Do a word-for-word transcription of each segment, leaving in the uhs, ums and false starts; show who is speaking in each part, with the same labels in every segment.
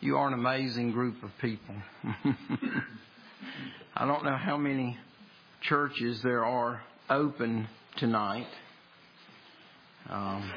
Speaker 1: You are an amazing group of people. I don't know how many churches there are open tonight. Um,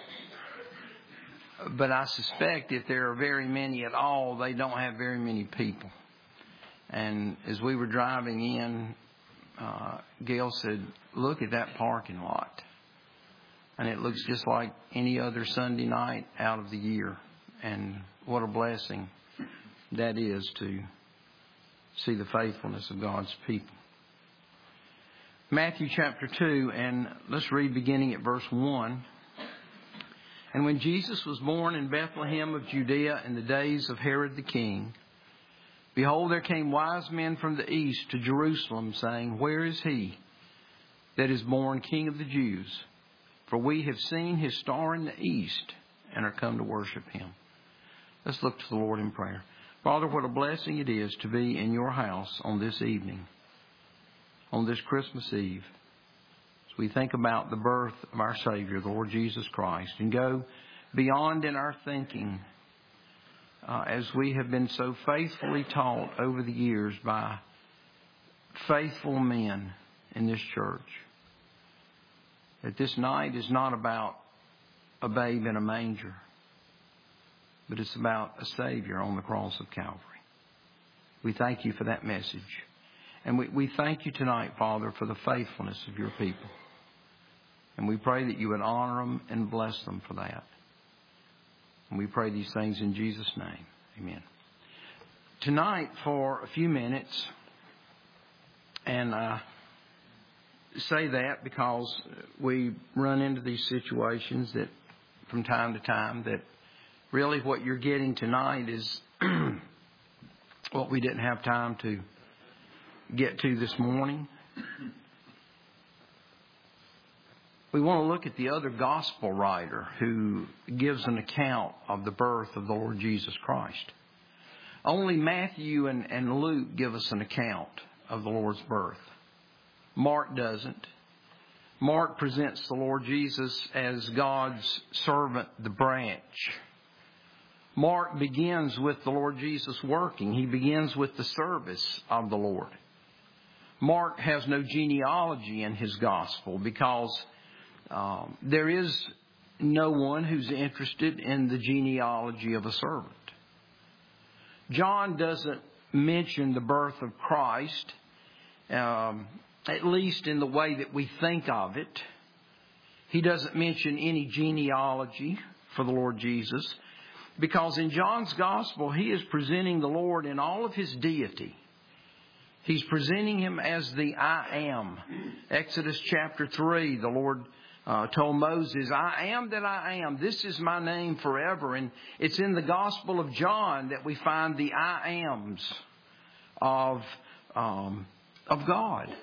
Speaker 1: but I suspect if there are very many at all, they don't have very many people. And as we were driving in, uh, Gail said, look at that parking lot. And it looks just like any other Sunday night out of the year. And what a blessing that is to see the faithfulness of God's people. Matthew chapter two, and let's read beginning at verse one. And when Jesus was born in Bethlehem of Judea in the days of Herod the king, behold, there came wise men from the east to Jerusalem, saying, where is he that is born King of the Jews? For we have seen his star in the east and are come to worship him. Let's look to the Lord in prayer. Father, what a blessing it is to be in your house on this evening, on this Christmas Eve, as we think about the birth of our Savior, the Lord Jesus Christ, and go beyond in our thinking, uh, as we have been so faithfully taught over the years by faithful men in this church, that this night is not about a babe in a manger, but it's about a Savior on the cross of Calvary. We thank you for that message. And we, we thank you tonight, Father, for the faithfulness of your people. And we pray that you would honor them and bless them for that. And we pray these things in Jesus' name. Amen. Tonight, for a few minutes, and I say that because we run into these situations that from time to time that really what you're getting tonight is what we didn't have time to get to this morning. We want to look at the other gospel writer who gives an account of the birth of the Lord Jesus Christ. Only Matthew and, and Luke give us an account of the Lord's birth. Mark doesn't. Mark presents the Lord Jesus as God's servant, the branch. Mark begins with the Lord Jesus working. He begins with the service of the Lord. Mark has no genealogy in his gospel because um, there is no one who's interested in the genealogy of a servant. John doesn't mention the birth of Christ, um, at least in the way that we think of it. He doesn't mention any genealogy for the Lord Jesus, because in John's gospel, he is presenting the Lord in all of his deity. He's presenting him as the I am. Exodus chapter three, the Lord uh, told Moses, I am that I am. This is my name forever. And it's in the gospel of John that we find the I ams of, um, of God.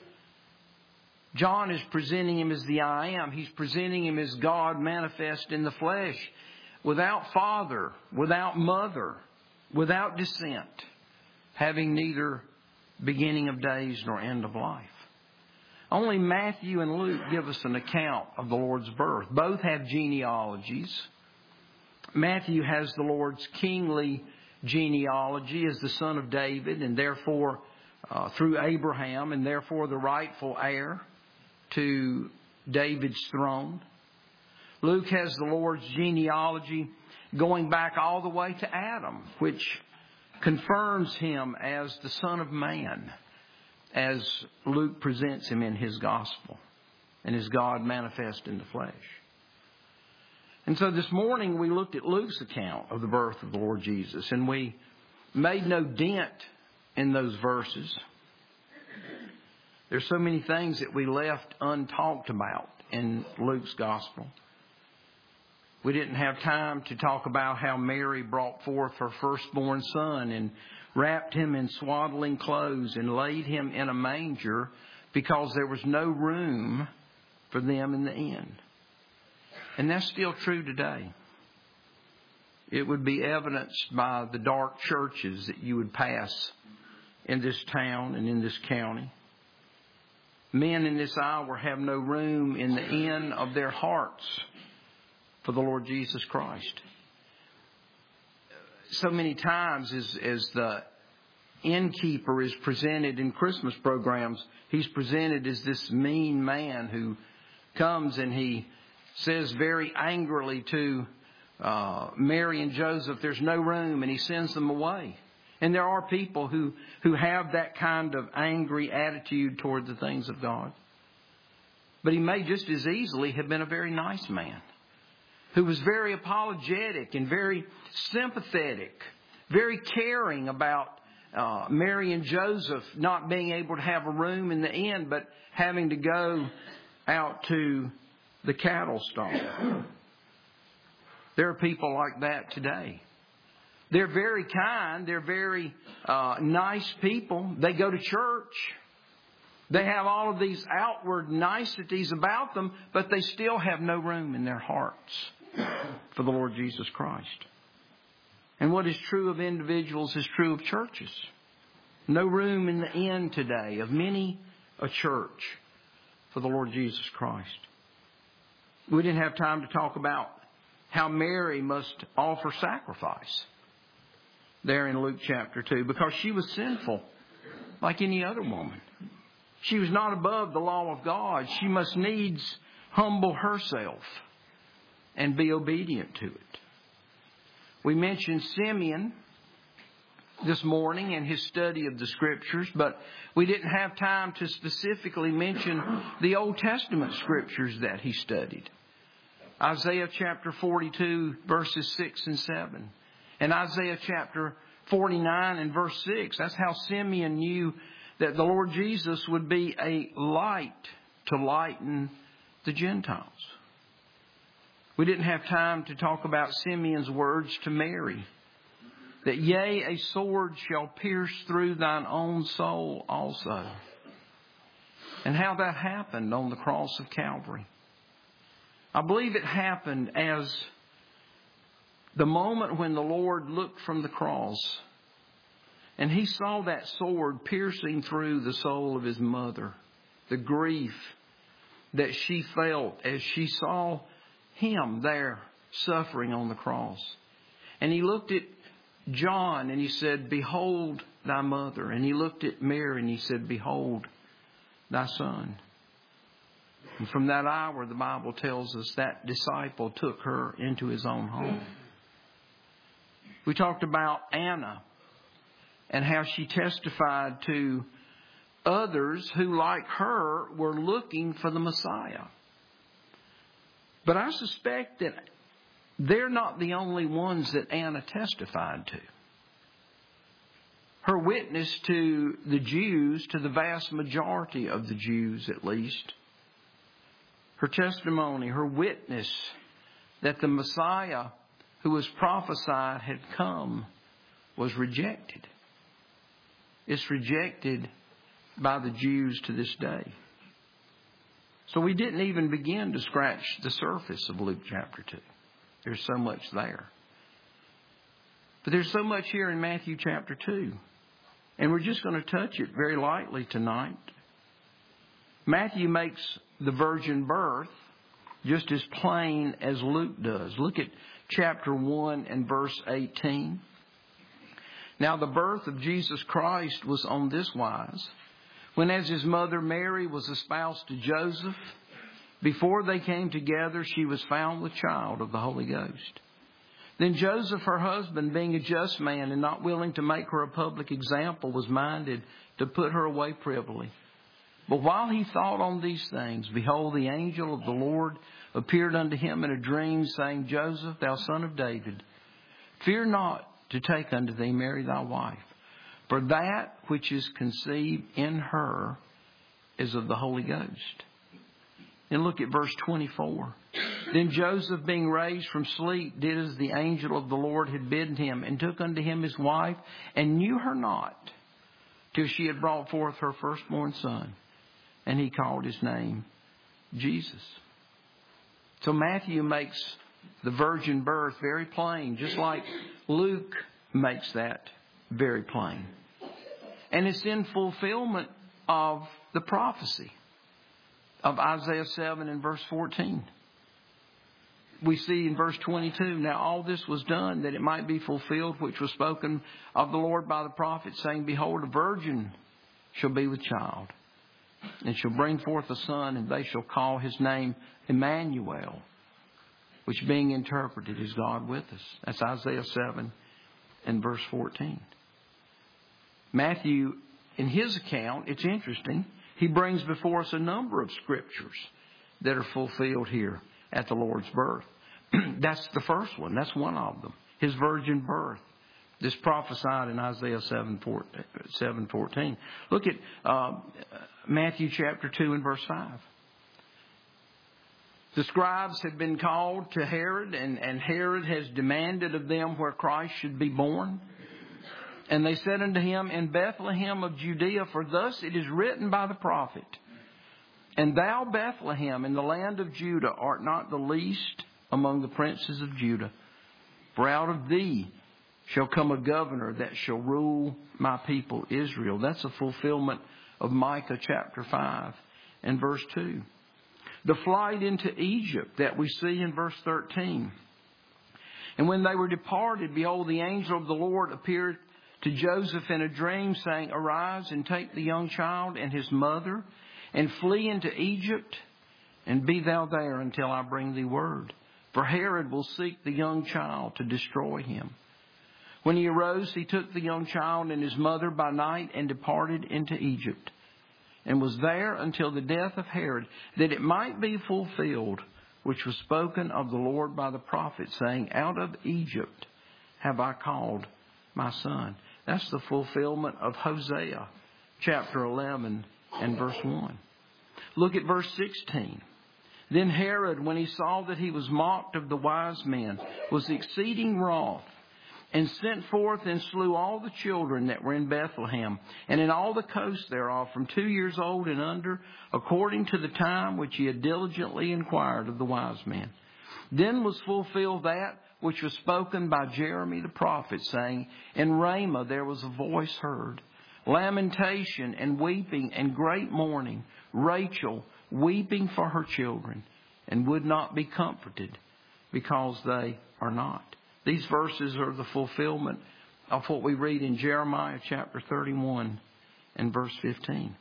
Speaker 1: John is presenting him as the I am. He's presenting him as God manifest in the flesh, without father, without mother, without descent, having neither beginning of days nor end of life. Only Matthew and Luke give us an account of the Lord's birth. Both have genealogies. Matthew has the Lord's kingly genealogy as the son of David, and therefore uh, through Abraham, and therefore the rightful heir to David's throne. Luke has the Lord's genealogy going back all the way to Adam, which confirms him as the Son of Man, as Luke presents him in his gospel, and as God manifest in the flesh. And so this morning we looked at Luke's account of the birth of the Lord Jesus, and we made no dent in those verses. There's so many things that we left untalked about in Luke's gospel. We didn't have time to talk about how Mary brought forth her firstborn son and wrapped him in swaddling clothes and laid him in a manger because there was no room for them in the inn. And that's still true today. It would be evidenced by the dark churches that you would pass in this town and in this county. Men in this hour have no room in the inn of their hearts for the Lord Jesus Christ. so many times as, as the innkeeper is presented in Christmas programs, he's presented as this mean man who comes and he says very angrily to uh, Mary and Joseph, there's no room, and he sends them away. And there are people who, who have that kind of angry attitude toward the things of God. But he may just as easily have been a very nice man who was very apologetic and very sympathetic, very caring about uh, Mary and Joseph not being able to have a room in the inn, but having to go out to the cattle stall. There are people like that today. They're very kind. They're very uh, nice people. They go to church. They have all of these outward niceties about them, but they still have no room in their hearts for the Lord Jesus Christ. And what is true of individuals is true of churches. No room in the inn today of many a church for the Lord Jesus Christ. We didn't have time to talk about how Mary must offer sacrifice there in Luke chapter two, because she was sinful like any other woman. She was not above the law of God. She must needs humble herself and be obedient to it. We mentioned Simeon this morning in his study of the Scriptures, but we didn't have time to specifically mention the Old Testament Scriptures that he studied. Isaiah chapter forty-two, verses six and seven. And Isaiah chapter forty-nine and verse six. That's how Simeon knew that the Lord Jesus would be a light to lighten the Gentiles. We didn't have time to talk about Simeon's words to Mary, that yea, a sword shall pierce through thine own soul also. And how that happened on the cross of Calvary. I believe it happened as the moment when the Lord looked from the cross and He saw that sword piercing through the soul of His mother. The grief that she felt as she saw Him there suffering on the cross. And He looked at John and He said, behold thy mother. And He looked at Mary and He said, behold thy son. And from that hour, the Bible tells us that disciple took her into his own home. We talked about Anna and how she testified to others who, like her, were looking for the Messiah. But I suspect that they're not the only ones that Anna testified to. Her witness to the Jews, to the vast majority of the Jews at least, her testimony, her witness that the Messiah who was prophesied had come was rejected. It's rejected by the Jews to this day. So we didn't even begin to scratch the surface of Luke chapter two. There's so much there. But there's so much here in Matthew chapter two. And we're just going to touch it very lightly tonight. Matthew makes the virgin birth just as plain as Luke does. Look at chapter one and verse eighteen. Now the birth of Jesus Christ was on this wise. When as his mother Mary was espoused to Joseph, before they came together, she was found with child of the Holy Ghost. Then Joseph, her husband, being a just man and not willing to make her a public example, was minded to put her away privily. But while he thought on these things, behold, the angel of the Lord appeared unto him in a dream, saying, Joseph, thou son of David, fear not to take unto thee Mary thy wife, for that which is conceived in her is of the Holy Ghost. And look at verse twenty-four. Then Joseph, being raised from sleep, did as the angel of the Lord had bidden him, and took unto him his wife, and knew her not, till she had brought forth her firstborn son. And he called his name Jesus. So Matthew makes the virgin birth very plain, just like Luke makes that very plain. And it's in fulfillment of the prophecy of Isaiah seven and verse fourteen. we see in verse twenty-two, now all this was done that it might be fulfilled, which was spoken of the Lord by the prophet, saying, Behold, a virgin shall be with child, and shall bring forth a son, and they shall call his name Emmanuel, which being interpreted is God with us. That's Isaiah seven and verse fourteen. Matthew, in his account, it's interesting, he brings before us a number of scriptures that are fulfilled here at the Lord's birth. That's the first one. That's one of them. His virgin birth. This prophesied in Isaiah seven fourteen. Look at uh, Matthew chapter two and verse five. The scribes had been called to Herod, and, and Herod has demanded of them where Christ should be born. And they said unto him, In Bethlehem of Judea, for thus it is written by the prophet, And thou, Bethlehem, in the land of Judah, art not the least among the princes of Judah. For out of thee shall come a governor that shall rule my people Israel. That's a fulfillment of Micah chapter five and verse two. The flight into Egypt that we see in verse thirteen. And when they were departed, behold, the angel of the Lord appeared to Joseph in a dream, saying, Arise and take the young child and his mother, and flee into Egypt, and be thou there until I bring thee word. For Herod will seek the young child to destroy him. When he arose, he took the young child and his mother by night and departed into Egypt, and was there until the death of Herod, that it might be fulfilled, which was spoken of the Lord by the prophet, saying, Out of Egypt have I called my son. That's the fulfillment of Hosea chapter eleven and verse one. Look at verse sixteen. Then Herod, when he saw that he was mocked of the wise men, was exceeding wroth, and sent forth and slew all the children that were in Bethlehem, and in all the coasts thereof, from two years old and under, according to the time which he had diligently inquired of the wise men. Then was fulfilled that which was spoken by Jeremy the prophet, saying, In Ramah there was a voice heard, lamentation and weeping and great mourning, Rachel weeping for her children, and would not be comforted, because they are not. These verses are the fulfillment of what we read in Jeremiah chapter thirty-one and verse fifteen.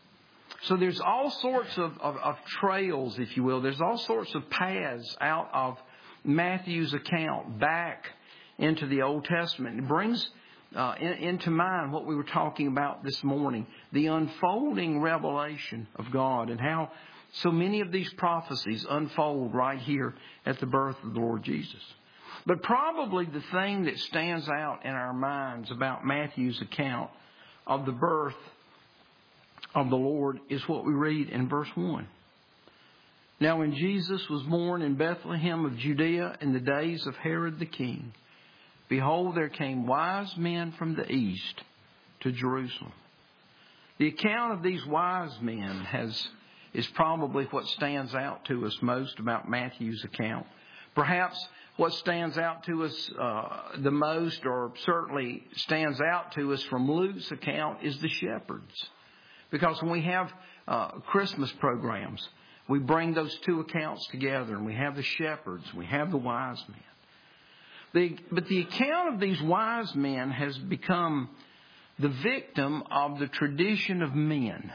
Speaker 1: So there's all sorts of, of, of trails, if you will. There's all sorts of paths out of Matthew's account back into the Old Testament. It brings uh, in, into mind what we were talking about this morning, the unfolding revelation of God, and how so many of these prophecies unfold right here at the birth of the Lord Jesus. But probably the thing that stands out in our minds about Matthew's account of the birth of the Lord is what we read in verse one. Now when Jesus was born in Bethlehem of Judea in the days of Herod the king, behold, there came wise men from the east to Jerusalem. The account of these wise men has is probably what stands out to us most about Matthew's account. Perhaps what stands out to us uh, the most, or certainly stands out to us from Luke's account, is the shepherds. Because when we have uh, Christmas programs, we bring those two accounts together, and we have the shepherds, we have the wise men. The, but the account of these wise men has become the victim of the tradition of men.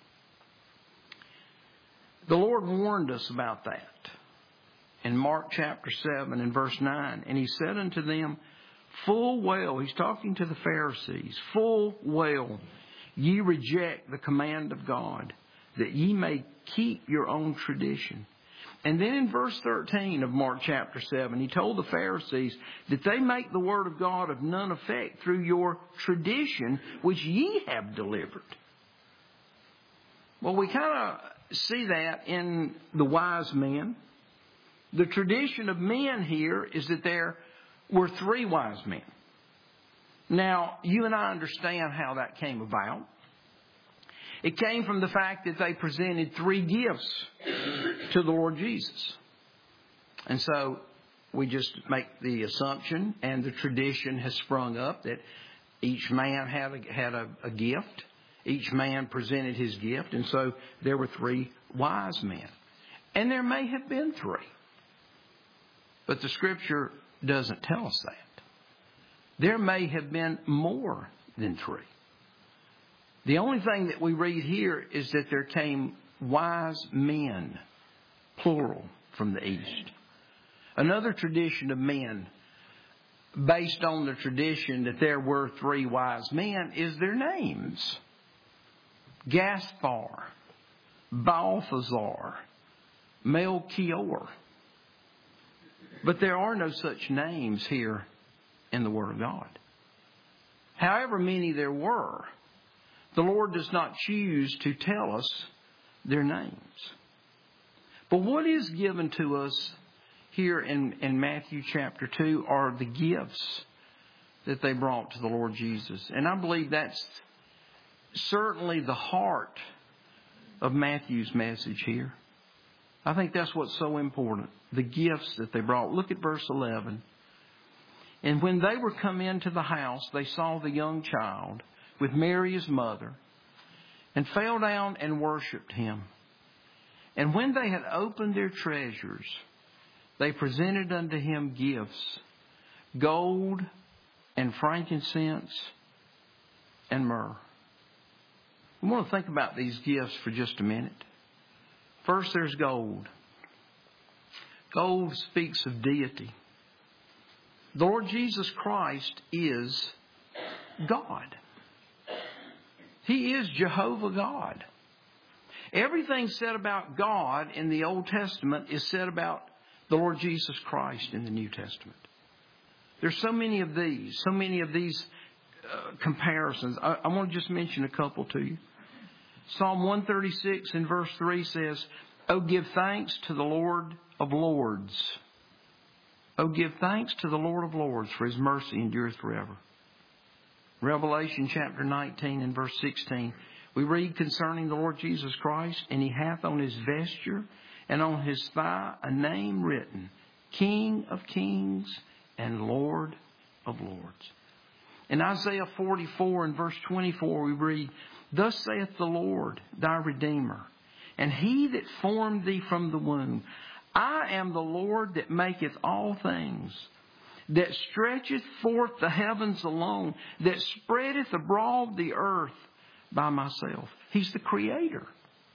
Speaker 1: The Lord warned us about that in Mark chapter seven and verse nine. And he said unto them, Full well, he's talking to the Pharisees, full well, ye reject the command of God, that ye may keep your own tradition. And then in verse thirteen of Mark chapter seven, he told the Pharisees that they make the word of God of none effect through your tradition, which ye have delivered. Well, we kind of see that in the wise men. The tradition of men here is that there were three wise men. Now, you and I understand how that came about. It came from the fact that they presented three gifts to the Lord Jesus. And so we just make the assumption, and the tradition has sprung up, that each man had a, had a, a gift. Each man presented his gift. And so there were three wise men. And there may have been three. But the Scripture doesn't tell us that. There may have been more than three. The only thing that we read here is that there came wise men, plural, from the east. Another tradition of men, based on the tradition that there were three wise men, is their names. Gaspar, Balthazar, Melchior. But there are no such names here in the Word of God. However many there were, the Lord does not choose to tell us their names. But what is given to us here in, in Matthew chapter two are the gifts that they brought to the Lord Jesus. And I believe that's certainly the heart of Matthew's message here. I think that's what's so important. The gifts that they brought. Look at verse eleven. And when they were come into the house, they saw the young child with Mary his mother, and fell down and worshipped him. And when they had opened their treasures, they presented unto him gifts, gold and frankincense and myrrh. We want to think about these gifts for just a minute. First, there's gold. Gold speaks of deity. The Lord Jesus Christ is God. He is Jehovah God. Everything said about God in the Old Testament is said about the Lord Jesus Christ in the New Testament. There's so many of these, so many of these uh, comparisons. I, I want to just mention a couple to you. Psalm one thirty-six in verse three says, "Oh, give thanks to the Lord of Lords. Oh, give thanks to the Lord of Lords, for His mercy endureth forever." Revelation chapter nineteen and verse sixteen, we read concerning the Lord Jesus Christ, "And He hath on His vesture and on His thigh a name written, King of Kings and Lord of Lords." In Isaiah forty-four and verse twenty-four, we read, "Thus saith the Lord, thy Redeemer, and He that formed thee from the womb, I am the Lord that maketh all things, that stretcheth forth the heavens alone, that spreadeth abroad the earth by myself." He's the Creator.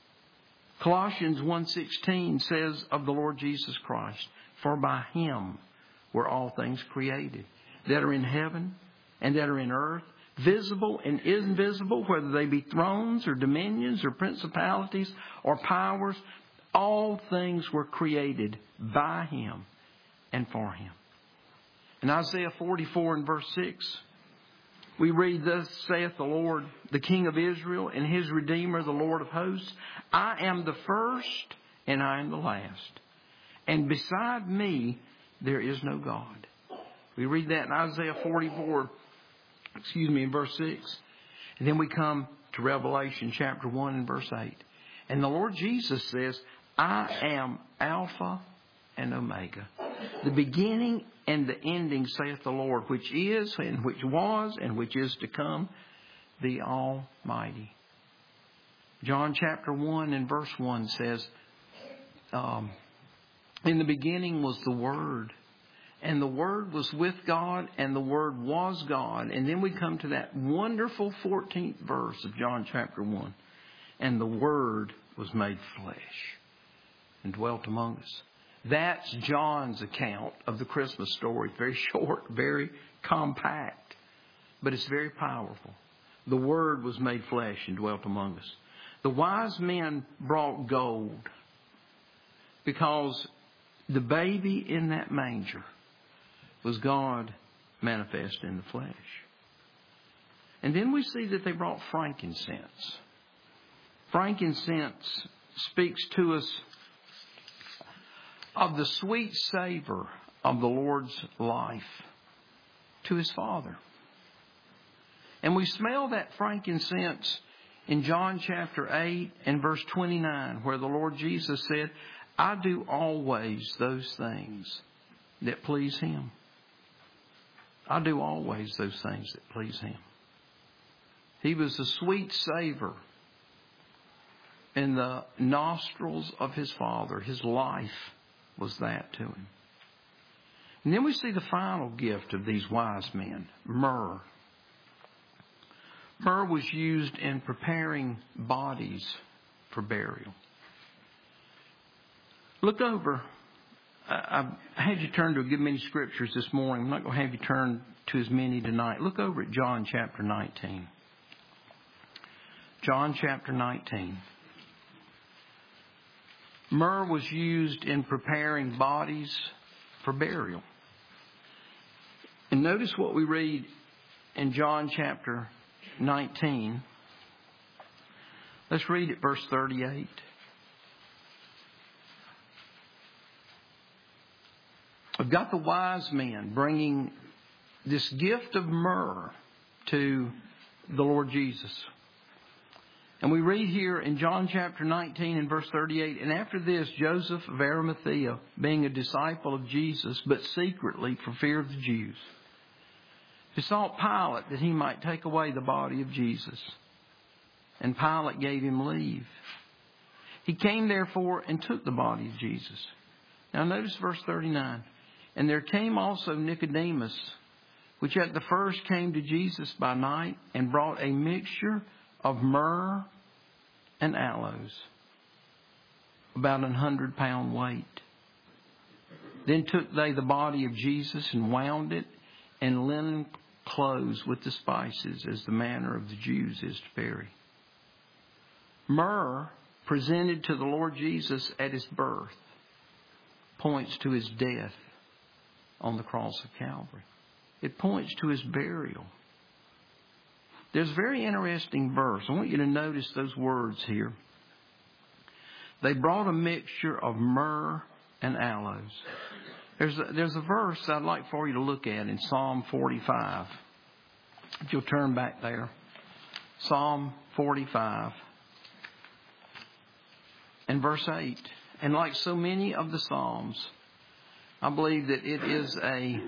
Speaker 1: Colossians one sixteen says of the Lord Jesus Christ, "For by Him were all things created, that are in heaven and that are in earth, visible and invisible, whether they be thrones or dominions or principalities or powers. All things were created by Him and for Him." In Isaiah forty-four and verse six, we read, "Thus saith the Lord, the King of Israel, and His Redeemer, the Lord of hosts, I am the first and I am the last. And beside me there is no God." We read that in Isaiah forty-four, excuse me, in verse six. And then we come to Revelation chapter one and verse eight. And the Lord Jesus says, "I am Alpha and Omega, the beginning and the ending, saith the Lord, which is and which was and which is to come, the Almighty." John chapter one and verse one says, um, "In the beginning was the Word, and the Word was with God, and the Word was God." And then we come to that wonderful fourteenth verse of John chapter one. "And the Word was made flesh and dwelt among us." That's John's account of the Christmas story. Very short, very compact, but it's very powerful. The Word was made flesh and dwelt among us. The wise men brought gold because the baby in that manger was God manifest in the flesh. And then we see that they brought frankincense. Frankincense speaks to us of the sweet savor of the Lord's life to His Father. And we smell that frankincense in John chapter eight and verse twenty-nine, where the Lord Jesus said, "I do always those things that please Him." I do always those things that please Him. He was the sweet savor in the nostrils of His Father. His life was that to Him. And then we see the final gift of these wise men, myrrh. Myrrh was used in preparing bodies for burial. Look over. I had you turn to a good many scriptures this morning. I'm not going to have you turn to as many tonight. Look over at John chapter nineteen. John chapter nineteen. Myrrh was used in preparing bodies for burial. And notice what we read in John chapter nineteen. Let's read it, verse thirty-eight. I've got the wise men bringing this gift of myrrh to the Lord Jesus. And we read here in John chapter nineteen and verse thirty-eight, and after this, Joseph of Arimathea, being a disciple of Jesus, but secretly for fear of the Jews, besought Pilate that he might take away the body of Jesus. And Pilate gave him leave. He came therefore and took the body of Jesus. Now notice verse thirty-nine. And there came also Nicodemus, which at the first came to Jesus by night, and brought a mixture of myrrh and aloes, about an hundred pound weight. Then took they the body of Jesus and wound it in linen clothes with the spices, as the manner of the Jews is to bury. Myrrh, presented to the Lord Jesus at his birth, points to his death on the cross of Calvary. It points to his burial. There's a very interesting verse. I want you to notice those words here. They brought a mixture of myrrh and aloes. There's a, there's a verse I'd like for you to look at in Psalm forty-five. If you'll turn back there. Psalm forty-five. And verse eight. And like so many of the Psalms, I believe that it is a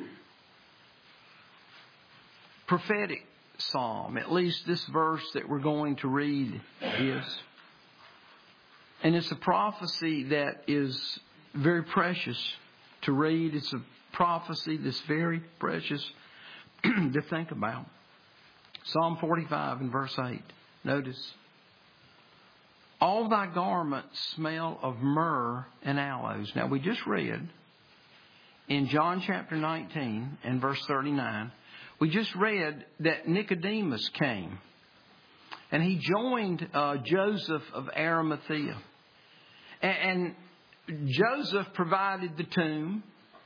Speaker 1: prophetic psalm. At least this verse that we're going to read is. And it's a prophecy that is very precious to read. It's a prophecy that's very precious to think about. Psalm forty-five and verse eight. Notice. All thy garments smell of myrrh and aloes. Now we just read in John chapter nineteen and verse thirty-nine, we just read that Nicodemus came. And he joined uh, Joseph of Arimathea. And, and Joseph provided the tomb.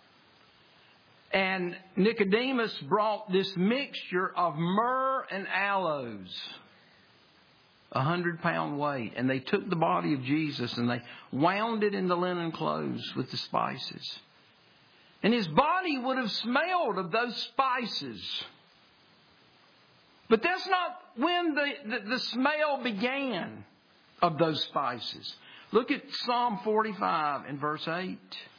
Speaker 1: And Nicodemus brought this mixture of myrrh and aloes. A hundred pound weight. And they took the body of Jesus and they wound it in the linen clothes with the spices. And his body would have smelled of those spices. But that's not when the, the, the smell began of those spices. Look at Psalm forty-five and verse eight.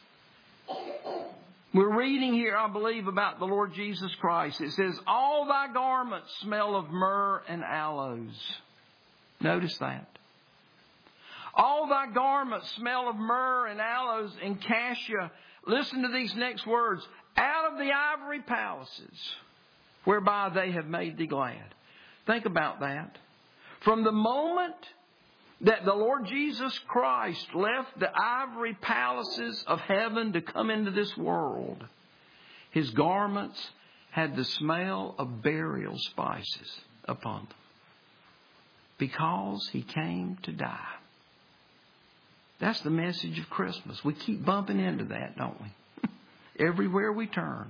Speaker 1: We're reading here, I believe, about the Lord Jesus Christ. It says, all thy garments smell of myrrh and aloes. Notice that. All thy garments smell of myrrh and aloes and cassia. Listen to these next words. Out of the ivory palaces whereby they have made thee glad. Think about that. From the moment that the Lord Jesus Christ left the ivory palaces of heaven to come into this world, his garments had the smell of burial spices upon them. Because he came to die. That's the message of Christmas. We keep bumping into that, don't we? Everywhere we turn.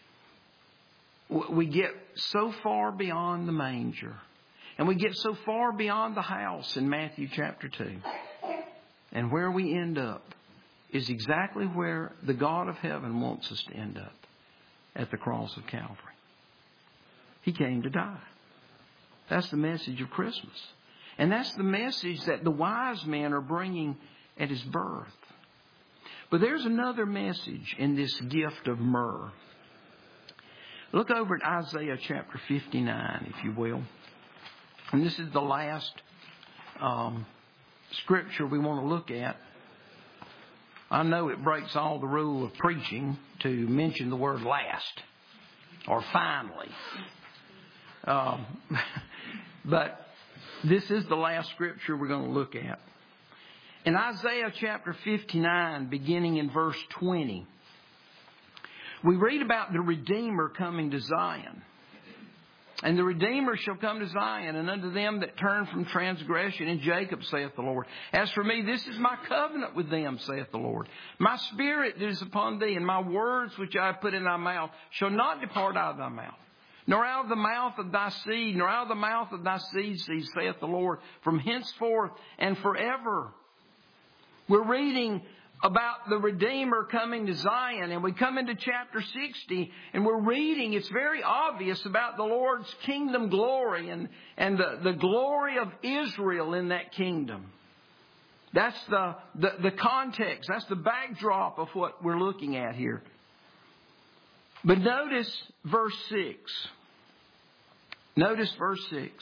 Speaker 1: We get so far beyond the manger. And we get so far beyond the house in Matthew chapter two. And where we end up is exactly where the God of heaven wants us to end up. At the cross of Calvary. He came to die. That's the message of Christmas. And that's the message that the wise men are bringing at his birth. But there's another message in this gift of myrrh. Look over at Isaiah chapter fifty-nine, if you will. And this is the last um, scripture we want to look at. I know it breaks all the rule of preaching to mention the word last or finally. Um, but this is the last scripture we're going to look at. In Isaiah chapter fifty-nine, beginning in verse twenty, we read about the Redeemer coming to Zion. And the Redeemer shall come to Zion, and unto them that turn from transgression in Jacob, saith the Lord. As for me, this is my covenant with them, saith the Lord. My spirit that is upon thee, and my words which I have put in thy mouth, shall not depart out of thy mouth, nor out of the mouth of thy seed, nor out of the mouth of thy seed, seed, saith the Lord, from henceforth and forever. We're reading about the Redeemer coming to Zion, and we come into chapter sixty, and we're reading, it's very obvious about the Lord's kingdom glory and, and the, the glory of Israel in that kingdom. That's the, the, the context, that's the backdrop of what we're looking at here. But notice verse six. Notice verse six.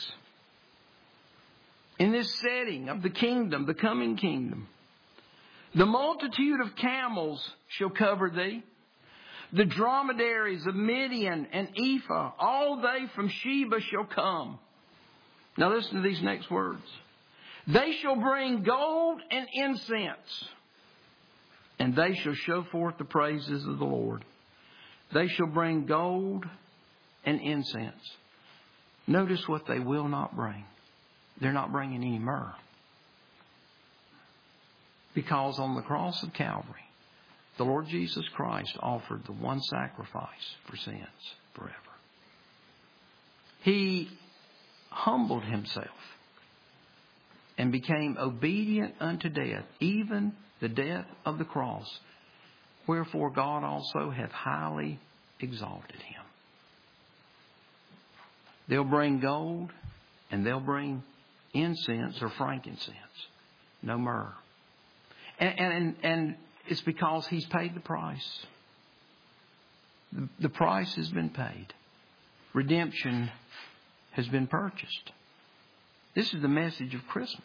Speaker 1: In this setting of the kingdom, the coming kingdom, the multitude of camels shall cover thee, the dromedaries of Midian and Ephah, all they from Sheba shall come. Now listen to these next words. They shall bring gold and incense, and they shall show forth the praises of the Lord. They shall bring gold and incense. Notice what they will not bring. They're not bringing any myrrh. Because on the cross of Calvary, the Lord Jesus Christ offered the one sacrifice for sins forever. He humbled himself and became obedient unto death, even the death of the cross. Wherefore God also hath highly exalted him. They'll bring gold and they'll bring incense or frankincense. No myrrh. And, and, and it's because He's paid the price. The, the price has been paid. Redemption has been purchased. This is the message of Christmas.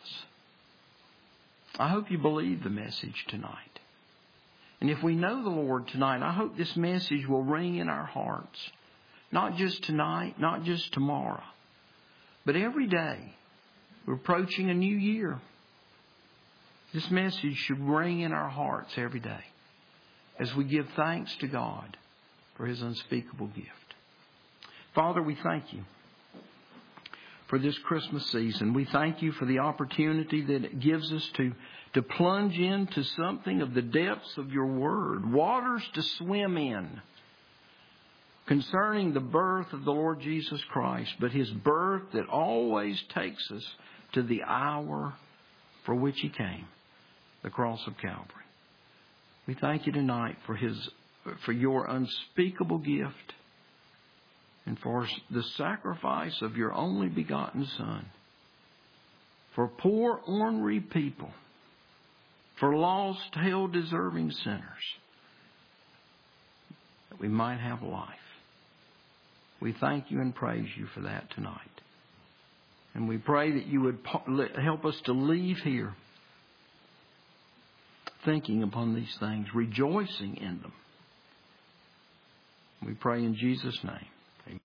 Speaker 1: I hope you believe the message tonight. And if we know the Lord tonight, I hope this message will ring in our hearts. Not just tonight, not just tomorrow, but every day. We're approaching a new year. This message should ring in our hearts every day as we give thanks to God for His unspeakable gift. Father, we thank You for this Christmas season. We thank You for the opportunity that it gives us to, to plunge into something of the depths of Your Word, waters to swim in, concerning the birth of the Lord Jesus Christ, but His birth that always takes us to the hour for which He came, the cross of Calvary. We thank You tonight for His, for Your unspeakable gift and for the sacrifice of Your only begotten Son, for poor, ornery people, for lost, hell-deserving sinners, that we might have life. We thank You and praise You for that tonight. And we pray that You would help us to leave here thinking upon these things, rejoicing in them. We pray in Jesus' name.